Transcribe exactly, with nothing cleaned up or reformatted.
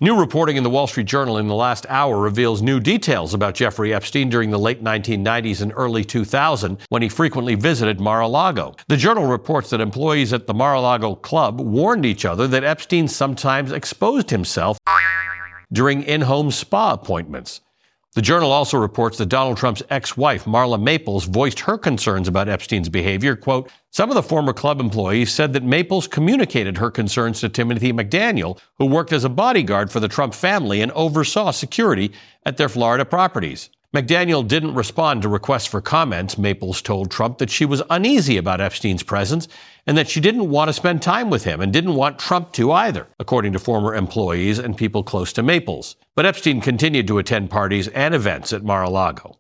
New reporting in the Wall Street Journal in the last hour reveals new details about Jeffrey Epstein during the late nineteen nineties and early two thousand, when he frequently visited Mar-a-Lago. The Journal reports that employees at the Mar-a-Lago club warned each other that Epstein sometimes exposed himself during in-home spa appointments. The Journal also reports that Donald Trump's ex-wife, Marla Maples, voiced her concerns about Epstein's behavior. Quote, some of the former club employees said that Maples communicated her concerns to Timothy McDaniel, who worked as a bodyguard for the Trump family and oversaw security at their Florida properties. McDaniel didn't respond to requests for comments. Maples told Trump that she was uneasy about Epstein's presence and that she didn't want to spend time with him and didn't want Trump to either, according to former employees and people close to Maples. But Epstein continued to attend parties and events at Mar-a-Lago.